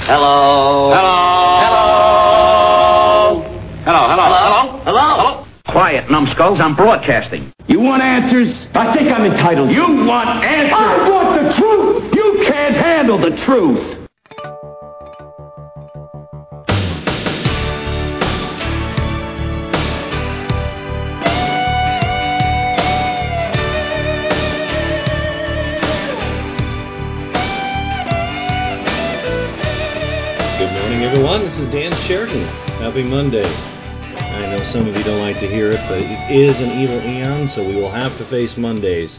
Hello. Hello. Quiet, numbskulls. I'm broadcasting. You want answers? I think I'm entitled. You want answers? I want the truth. You can't handle the truth. Good morning, everyone. This is Dan Sheridan. Happy Monday. I know some of you don't like to hear it, but it is an evil eon, so we will have to face Mondays.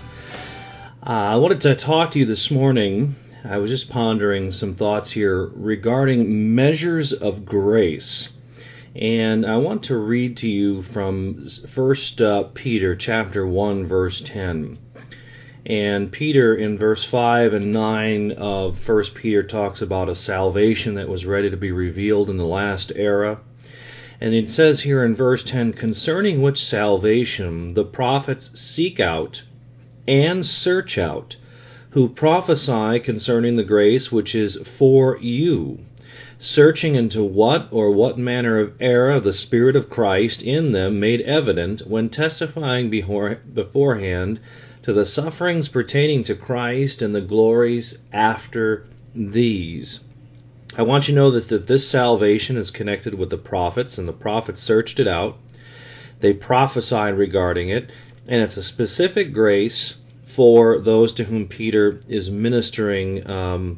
I wanted to talk to you this morning. I was just pondering some thoughts here regarding measures of grace. And I want to read to you from 1 Peter chapter 1, verse 10. And Peter, in verse 5 and 9 of 1 Peter, talks about a salvation that was ready to be revealed in the last era. And it says here in verse 10, concerning which salvation the prophets seek out and search out, who prophesy concerning the grace which is for you, searching into what manner of error the Spirit of Christ in them made evident when testifying beforehand to the sufferings pertaining to Christ and the glories after these. I want you to know that this salvation is connected with the prophets, and the prophets searched it out. They prophesied regarding it, and it's a specific grace for those to whom Peter is ministering to.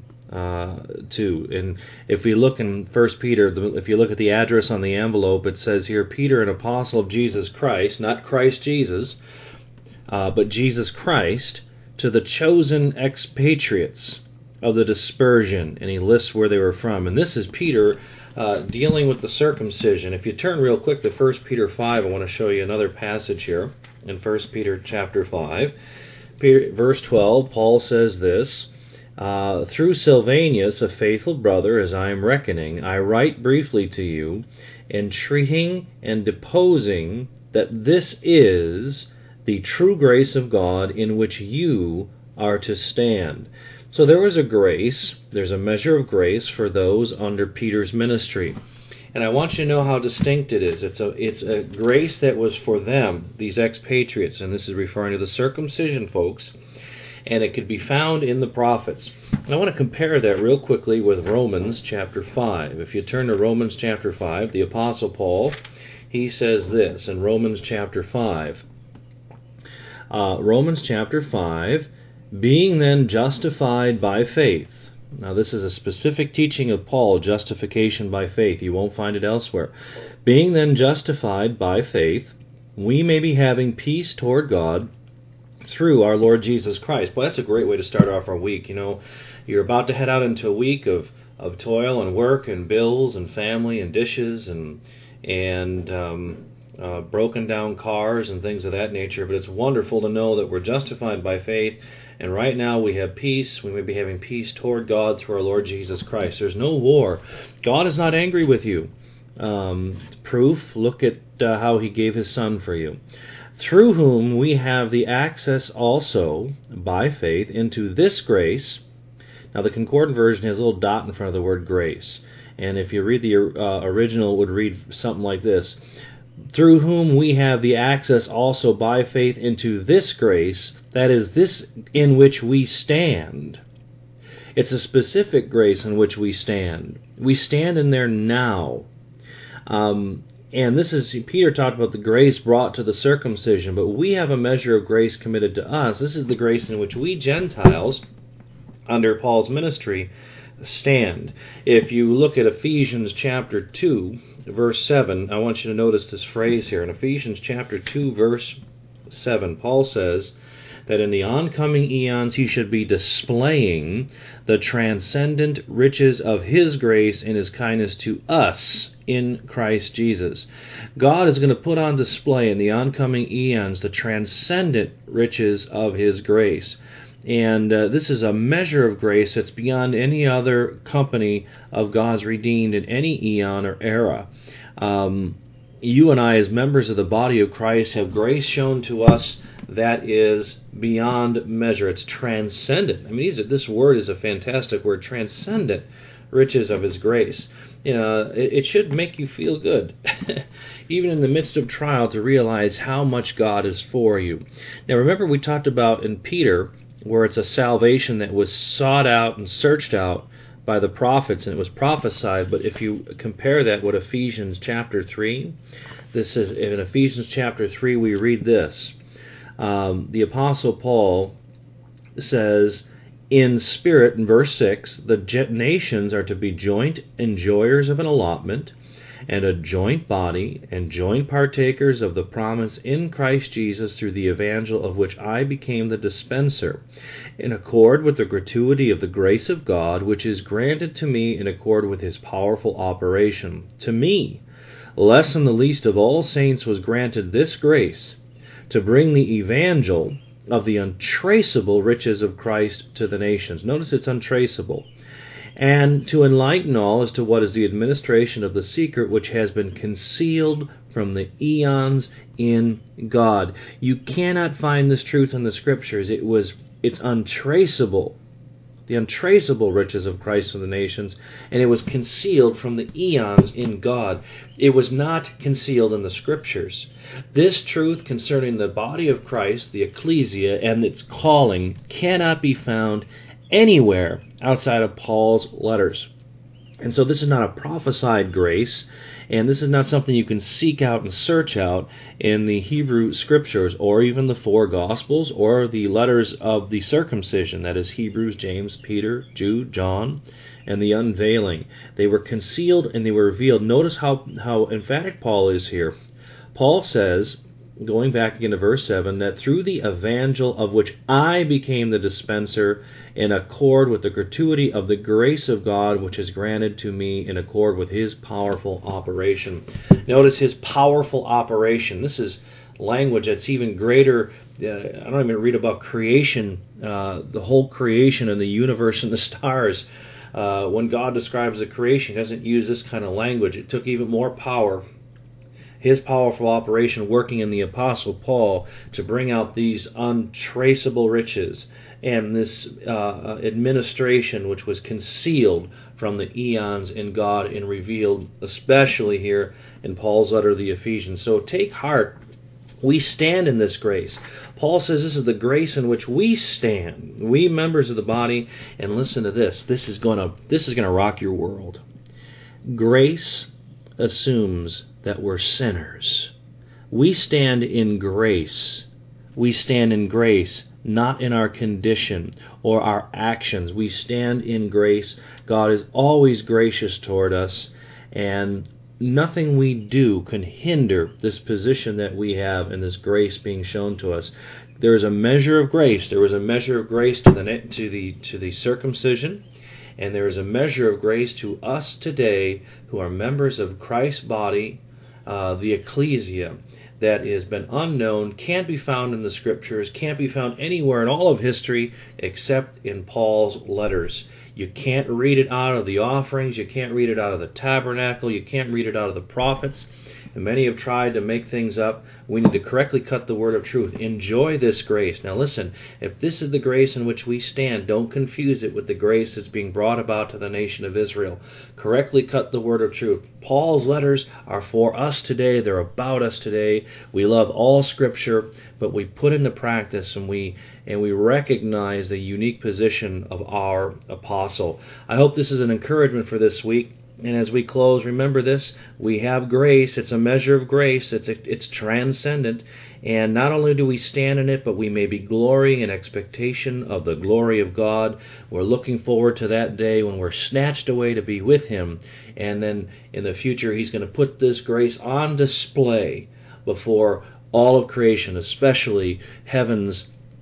And if we look in 1 Peter, if you look at the address on the envelope, it says here, Peter, an apostle of Jesus Christ, not Christ Jesus, but Jesus Christ, to the chosen expatriates of the dispersion, and he lists where they were from. And this is Peter dealing with the circumcision. If you turn real quick to 1 Peter 5, I want to show you another passage here in 1 Peter chapter 5. Verse 12, Paul says this, through Silvanus, a faithful brother, as I am reckoning, I write briefly to you, entreating and deposing that this is the true grace of God in which you are to stand. So there was a grace, there's a measure of grace for those under Peter's ministry. And I want you to know how distinct it is. It's a grace that was for them, these expatriates, and this is referring to the circumcision folks, and it could be found in the prophets. And I want to compare that real quickly with Romans chapter 5. If you turn to Romans chapter 5, the Apostle Paul, he says this in Romans chapter 5. Romans chapter 5, being then justified by faith. Now this is a specific teaching of Paul, justification by faith. You won't find it elsewhere. Being then justified by faith, we may be having peace toward God through our Lord Jesus Christ. Well, that's a great way to start off our week. You know, you're about to head out into a week of toil and work and bills and family and dishes and broken down cars and things of that nature. But it's wonderful to know that we're justified by faith. And right now we have peace. We may be having peace toward God through our Lord Jesus Christ. There's no war. God is not angry with you. Proof, look at how he gave his Son for you. Through whom we have the access also, by faith, into this grace. Now the Concordant version has a little dot in front of the word grace. And if you read the original, it would read something like this. Through whom we have the access also by faith into this grace, that is, this in which we stand. It's a specific grace in which we stand. We stand in there now. And this is, Peter talked about the grace brought to the circumcision, but we have a measure of grace committed to us. This is the grace in which we Gentiles, under Paul's ministry, stand. If you look at Ephesians chapter 2, verse 7, I want you to notice this phrase here. In Ephesians chapter 2, verse 7, Paul says that in the oncoming eons he should be displaying the transcendent riches of his grace and his kindness to us in Christ Jesus. God is going to put on display in the oncoming eons the transcendent riches of his grace. And this is a measure of grace that's beyond any other company of God's redeemed in any eon or era. You and I, as members of the body of Christ, have grace shown to us that is beyond measure. It's transcendent. I mean, this word is a fantastic word, transcendent riches of His grace. It should make you feel good, even in the midst of trial, to realize how much God is for you. Now remember, we talked about in Peter, where it's a salvation that was sought out and searched out by the prophets, and it was prophesied. But if you compare that with Ephesians chapter 3, this is in Ephesians chapter 3 we read this. The Apostle Paul says, in spirit, in verse 6, the nations are to be joint enjoyers of an allotment, and a joint body, and joint partakers of the promise in Christ Jesus through the evangel of which I became the dispenser, in accord with the gratuity of the grace of God, which is granted to me in accord with His powerful operation. To me, less than the least of all saints, was granted this grace, to bring the evangel of the untraceable riches of Christ to the nations. Notice it's untraceable. And to enlighten all as to what is the administration of the secret which has been concealed from the eons in God. You cannot find this truth in the Scriptures. It's untraceable. The untraceable riches of Christ to the nations, and it was concealed from the eons in God. It was not concealed in the Scriptures. This truth concerning the body of Christ, the ecclesia, and its calling cannot be found anywhere outside of Paul's letters. And so this is not a prophesied grace, and this is not something you can seek out and search out in the Hebrew Scriptures, or even the four Gospels, or the letters of the circumcision, that is Hebrews, James, Peter, Jude, John, and the unveiling. They were concealed and they were revealed. Notice how emphatic Paul is here. Paul says, going back again to verse 7, that through the evangel of which I became the dispenser in accord with the gratuity of the grace of God which is granted to me in accord with His powerful operation. Notice His powerful operation. This is language that's even greater. I don't even read about creation, the whole creation and the universe and the stars. When God describes the creation, He doesn't use this kind of language. It took even more power, His powerful operation working in the Apostle Paul to bring out these untraceable riches and this administration which was concealed from the eons in God and revealed especially here in Paul's letter to the Ephesians. So take heart. We stand in this grace. Paul says this is the grace in which we stand, we members of the body. And listen to this. This is going to rock your world. Grace assumes that we're sinners. We stand in grace. We stand in grace, not in our condition or our actions. We stand in grace. God is always gracious toward us, and nothing we do can hinder this position that we have and this grace being shown to us. There is a measure of grace. There was a measure of grace to the circumcision, and there is a measure of grace to us today who are members of Christ's body, the ecclesia, that has been unknown, can't be found in the Scriptures, can't be found anywhere in all of history except in Paul's letters. You can't read it out of the offerings, you can't read it out of the tabernacle, you can't read it out of the prophets. And many have tried to make things up. We need to correctly cut the word of truth. Enjoy this grace. Now listen, if this is the grace in which we stand, don't confuse it with the grace that's being brought about to the nation of Israel. Correctly cut the word of truth. Paul's letters are for us today. They're about us today. We love all Scripture, but we put into practice and we recognize the unique position of our apostle. I hope this is an encouragement for this week. And as we close, remember this, we have grace. It's a measure of grace. It's transcendent. And not only do we stand in it, but we may be glorying in expectation of the glory of God. We're looking forward to that day when we're snatched away to be with Him. And then in the future, He's going to put this grace on display before all of creation, especially heaven's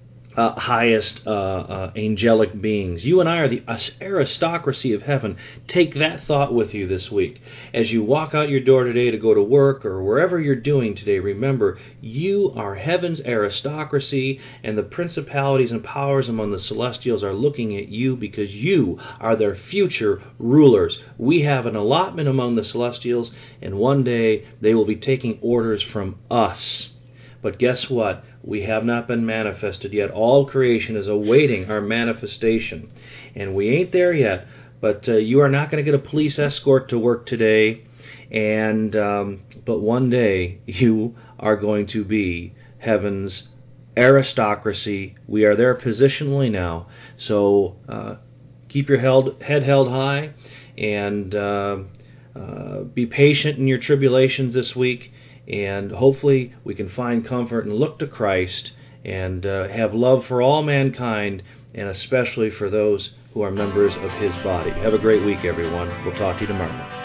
highest angelic beings. You and I are the aristocracy of heaven. Take that thought with you this week. As you walk out your door today to go to work or wherever you're doing today, remember, you are heaven's aristocracy, and the principalities and powers among the celestials are looking at you because you are their future rulers. We have an allotment among the celestials, and one day they will be taking orders from us. But guess what? We have not been manifested yet. All creation is awaiting our manifestation. And we ain't there yet, But you are not going to get a police escort to work today, and but one day you are going to be heaven's aristocracy. We are there positionally now, so keep your head held high, and be patient in your tribulations this week, and hopefully we can find comfort and look to Christ and have love for all mankind, and especially for those who are members of His body. Have a great week, everyone. We'll talk to you tomorrow.